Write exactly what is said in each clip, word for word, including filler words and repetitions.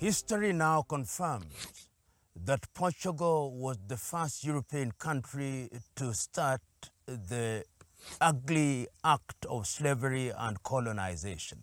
History now confirms that Portugal was the first European country to start the ugly act of slavery and colonization.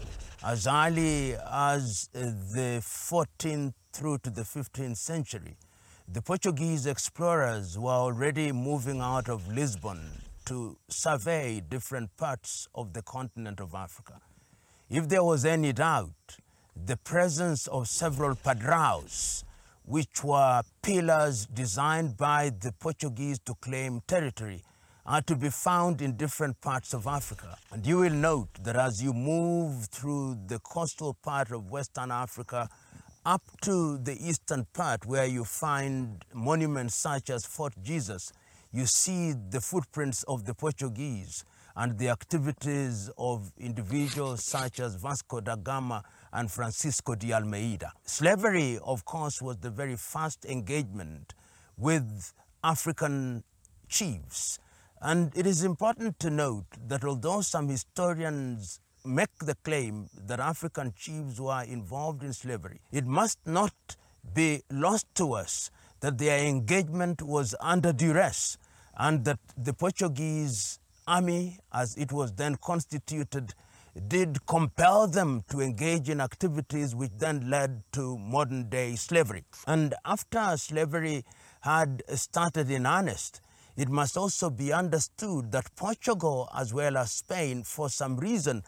As early as the fourteenth through to the fifteenth century, the Portuguese explorers were already moving out of Lisbon to survey different parts of the continent of Africa. If there was any doubt, the presence of several padraos, which were pillars designed by the Portuguese to claim territory, are to be found in different parts of Africa. And you will note that as you move through the coastal part of Western Africa up to the eastern part where you find monuments such as Fort Jesus, you see the footprints of the Portuguese and the activities of individuals such as Vasco da Gama and Francisco de Almeida. Slavery, of course, was the very first engagement with African chiefs. And it is important to note that although some historians make the claim that African chiefs were involved in slavery, it must not be lost to us that their engagement was under duress and that the Portuguese army, as it was then constituted, did compel them to engage in activities which then led to modern-day slavery. And after slavery had started in earnest, it must also be understood that Portugal, as well as Spain, for some reason,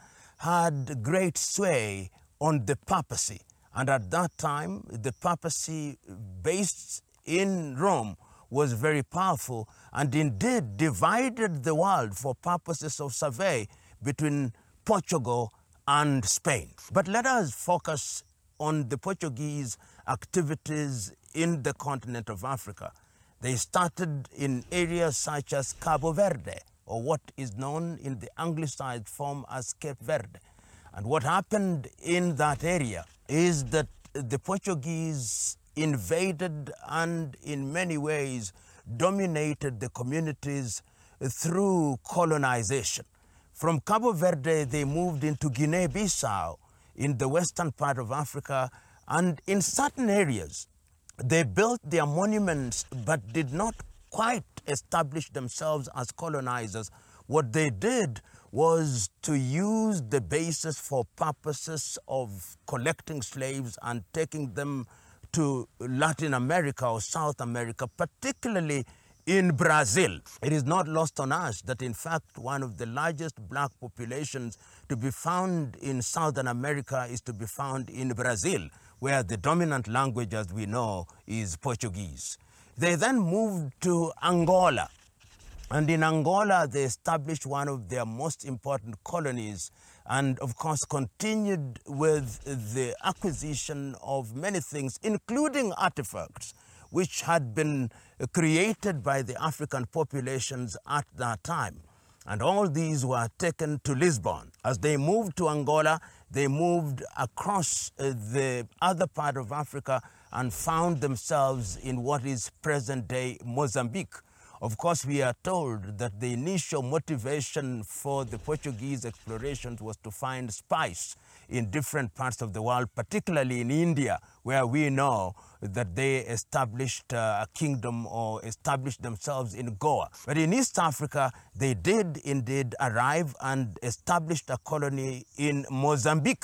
had great sway on the papacy. And at that time, the papacy based in Rome was very powerful and indeed divided the world for purposes of survey between Portugal and Spain. But let us focus on the Portuguese activities in the continent of Africa. They started in areas such as Cabo Verde, or what is known in the anglicized form as Cape Verde. And what happened in that area is that the Portuguese invaded and in many ways dominated the communities through colonization. From Cabo Verde, they moved into Guinea-Bissau in the western part of Africa, and in certain areas, they built their monuments but did not quite establish themselves as colonizers. What they did was to use the basis for purposes of collecting slaves and taking them to Latin America or South America, particularly in Brazil. It is not lost on us that, in fact, one of the largest black populations to be found in Southern America is to be found in Brazil, where the dominant language, as we know, is Portuguese. They then moved to Angola. And in Angola, they established one of their most important colonies and, of course, continued with the acquisition of many things, including artifacts, which had been created by the African populations at that time. And all these were taken to Lisbon. As they moved to Angola, they moved across the other part of Africa and found themselves in what is present-day Mozambique. Of course, we are told that the initial motivation for the Portuguese explorations was to find spice in different parts of the world, particularly in India, where we know that they established uh, a kingdom or established themselves in Goa. But in East Africa, they did indeed arrive and established a colony in Mozambique.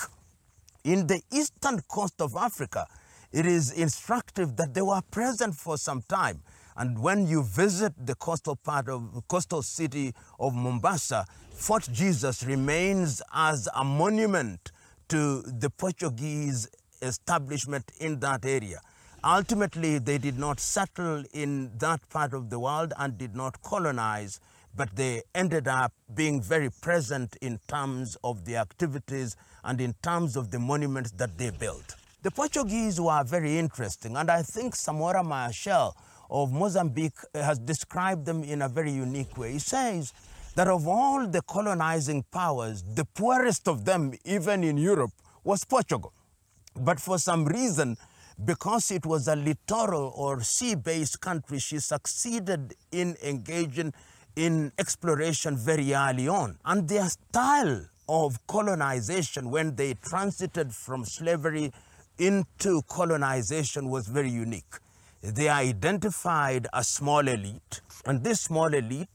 In the eastern coast of Africa, it is instructive that they were present for some time. And when you visit the coastal part of the coastal city of Mombasa, Fort Jesus remains as a monument to the Portuguese establishment in that area. Ultimately, they did not settle in that part of the world and did not colonize, but they ended up being very present in terms of the activities and in terms of the monuments that they built. The Portuguese were very interesting, and I think Samora Machel of Mozambique has described them in a very unique way. He says that of all the colonizing powers, the poorest of them, even in Europe, was Portugal. But for some reason, because it was a littoral or sea-based country, she succeeded in engaging in exploration very early on. And their style of colonization, when they transited from slavery into colonization was very unique. They identified a small elite, and this small elite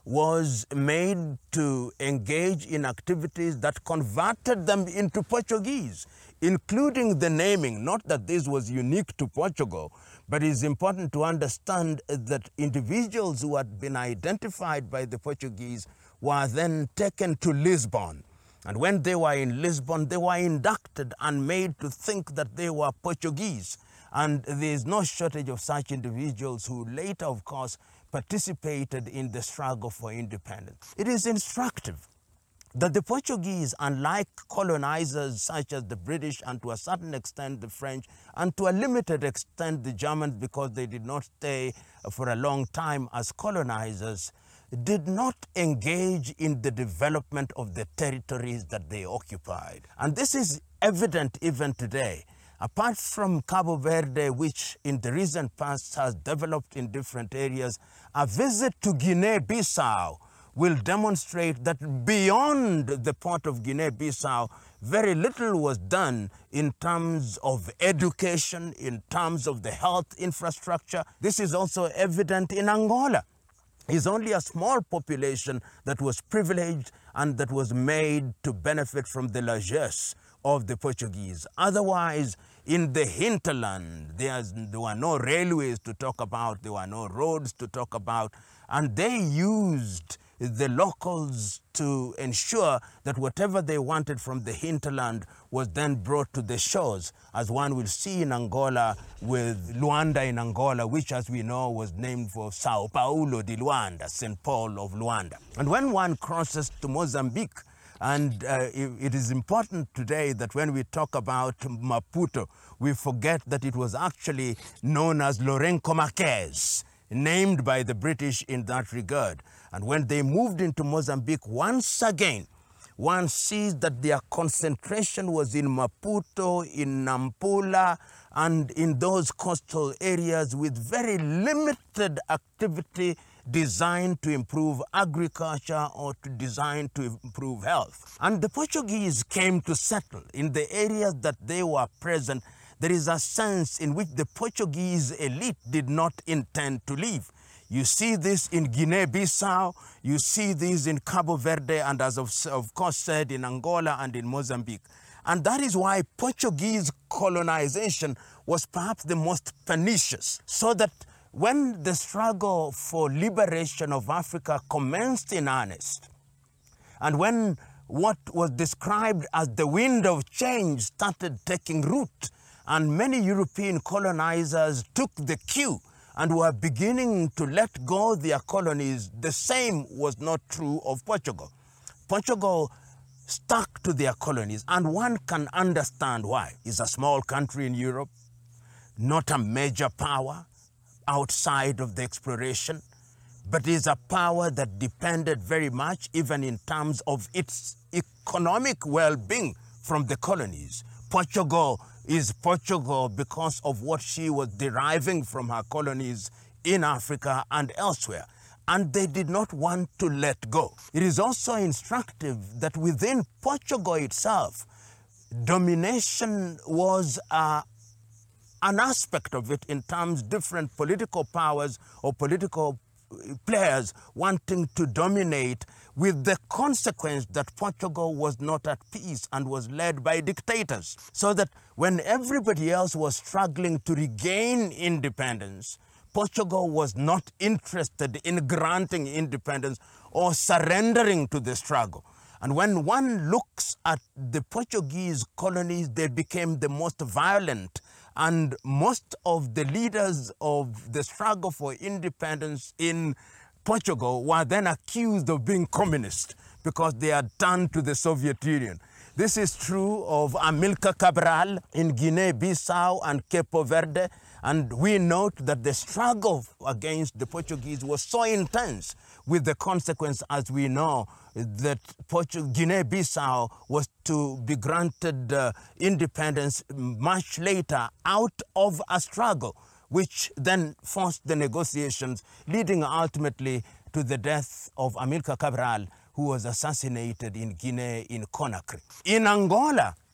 was made to engage in activities that converted them into Portuguese, including the naming. Not that this was unique to Portugal, but it's important to understand that individuals who had been identified by the Portuguese were then taken to Lisbon. And when they were in Lisbon, they were inducted and made to think that they were Portuguese. And there is no shortage of such individuals who later, of course, participated in the struggle for independence. It is instructive that the Portuguese, unlike colonizers such as the British and to a certain extent the French, and to a limited extent the Germans because they did not stay for a long time as colonizers, did not engage in the development of the territories that they occupied. And this is evident even today. Apart from Cabo Verde, which in the recent past has developed in different areas, a visit to Guinea-Bissau will demonstrate that beyond the port of Guinea-Bissau, very little was done in terms of education, in terms of the health infrastructure. This is also evident in Angola. It's only a small population that was privileged and that was made to benefit from the largesse of the Portuguese. Otherwise, in the hinterland, there's, there were no railways to talk about, there were no roads to talk about, and they used the locals to ensure that whatever they wanted from the hinterland was then brought to the shores, as one will see in Angola with Luanda in Angola, which, as we know, was named for Sao Paulo de Luanda, Saint Paul of Luanda. And when one crosses to Mozambique, and uh, it, it is important today that when we talk about Maputo, we forget that it was actually known as Lourenço Marques, named by the British in that regard. And when they moved into Mozambique, once again, one sees that their concentration was in Maputo, in Nampula, and in those coastal areas with very limited activity designed to improve agriculture or to design to improve health. And the Portuguese came to settle in the areas that they were present. There is a sense in which the Portuguese elite did not intend to leave. You see this in Guinea-Bissau, you see this in Cabo Verde, and as of, of course said in Angola and in Mozambique. And that is why Portuguese colonization was perhaps the most pernicious, so that when the struggle for liberation of Africa commenced in earnest, and when what was described as the wind of change started taking root, and many European colonizers took the cue and were beginning to let go their colonies, the same was not true of Portugal. Portugal stuck to their colonies, and one can understand why. It's a small country in Europe, not a major power outside of the exploration, but is a power that depended very much, even in terms of its economic well-being, from the colonies. Portugal is Portugal because of what she was deriving from her colonies in Africa and elsewhere. And they did not want to let go. It is also instructive that within Portugal itself, domination was uh, an aspect of it in terms of different political powers or political players wanting to dominate, with the consequence that Portugal was not at peace and was led by dictators. So that when everybody else was struggling to regain independence, Portugal was not interested in granting independence or surrendering to the struggle. And when one looks at the Portuguese colonies, they became the most violent, and most of the leaders of the struggle for independence in Portugal were then accused of being communist because they had turned to the Soviet Union. This is true of Amilcar Cabral in Guinea-Bissau and Cape Verde, and we note that the struggle against the Portuguese was so intense, with the consequence, as we know, that Guinea-Bissau was to be granted uh, independence much later out of a struggle, which then forced the negotiations, leading ultimately to the death of Amilcar Cabral, who was assassinated in Guinea in Conakry. In Angola,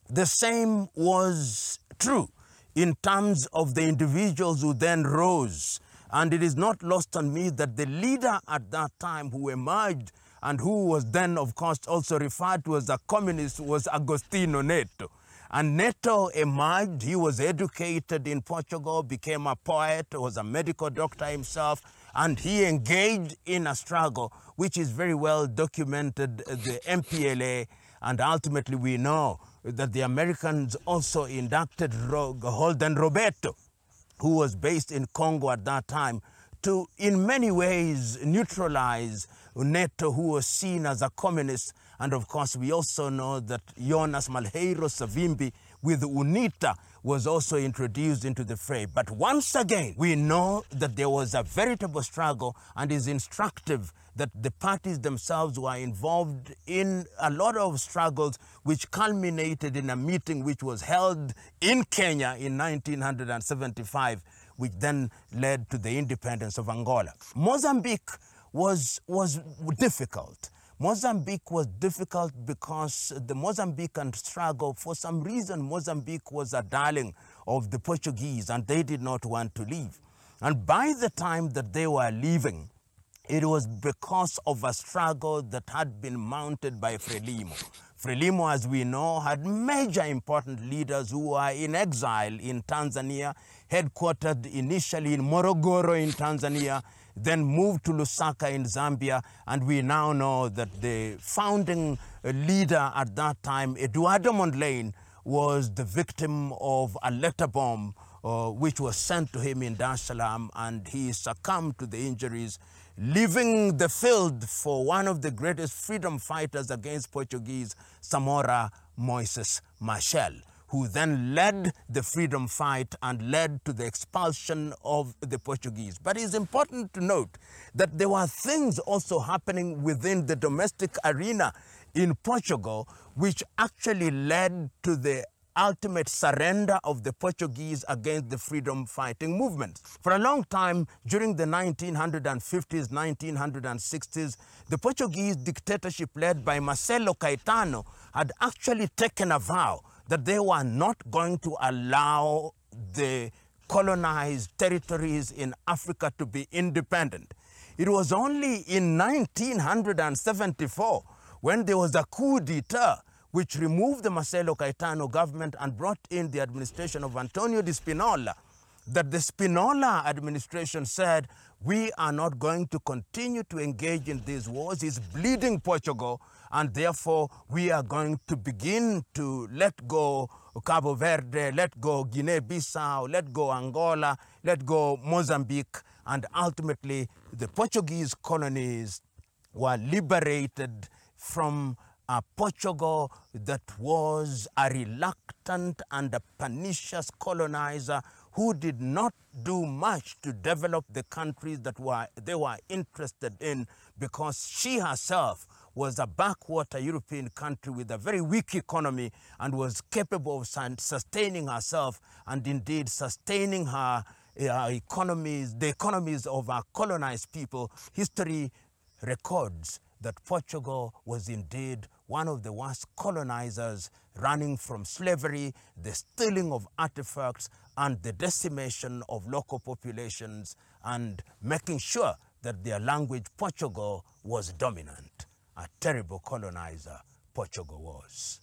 The same was true in terms of the individuals who then rose. And it is not lost on me that the leader at that time who emerged and who was then, of course, also referred to as a communist was Agostinho Neto. And Neto emerged. He was educated in Portugal, became a poet, was a medical doctor himself, and he engaged in a struggle which is very well documented, the M P L A, and ultimately we know that the Americans also inducted Holden Roberto, who was based in Congo at that time, to in many ways neutralize Neto, who was seen as a communist. And of course, we also know that Jonas Malheiro Savimbi with UNITA was also introduced into the fray. But once again, we know that there was a veritable struggle, and is instructive that the parties themselves were involved in a lot of struggles which culminated in a meeting which was held in Kenya in nineteen seventy-five, which then led to the independence of Angola. Mozambique was, was difficult. Mozambique was difficult because the Mozambican struggle, for some reason, Mozambique was a darling of the Portuguese and they did not want to leave. And by the time that they were leaving, it was because of a struggle that had been mounted by Frelimo. Frelimo, as we know, had major important leaders who were in exile in Tanzania, headquartered initially in Morogoro in Tanzania, then moved to Lusaka in Zambia, and we now know that the founding leader at that time, Eduardo Mondlane, was the victim of a letter bomb uh, which was sent to him in Dar es Salaam, and he succumbed to the injuries, leaving the field for one of the greatest freedom fighters against Portuguese, Samora Moises Machel, who then led the freedom fight and led to the expulsion of the Portuguese. But it's important to note that there were things also happening within the domestic arena in Portugal which actually led to the ultimate surrender of the Portuguese against the freedom fighting movement. For a long time, during the nineteen fifties, nineteen sixties, the Portuguese dictatorship led by Marcelo Caetano had actually taken a vow that they were not going to allow the colonized territories in Africa to be independent. It was only in nineteen seventy-four when there was a coup d'etat which removed the Marcelo Caetano government and brought in the administration of Antonio de Spinola, that the Spinola administration said, we are not going to continue to engage in these wars. It's bleeding Portugal, and therefore we are going to begin to let go Cabo Verde, let go Guinea-Bissau, let go Angola, let go Mozambique, and ultimately the Portuguese colonies were liberated from a Portugal that was a reluctant and a pernicious colonizer who did not do much to develop the countries that were, they were interested in, because she herself was a backwater European country with a very weak economy and was capable of sustaining herself and indeed sustaining her uh, economies, the economies of our colonized people. History records that Portugal was indeed one of the worst colonizers, running from slavery, the stealing of artifacts, and the decimation of local populations, and making sure that their language, Portugal, was dominant. A terrible colonizer Portugal was.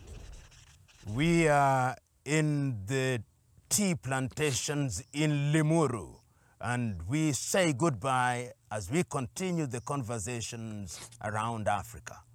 We are in the tea plantations in Limuru, and we say goodbye as we continue the conversations around Africa.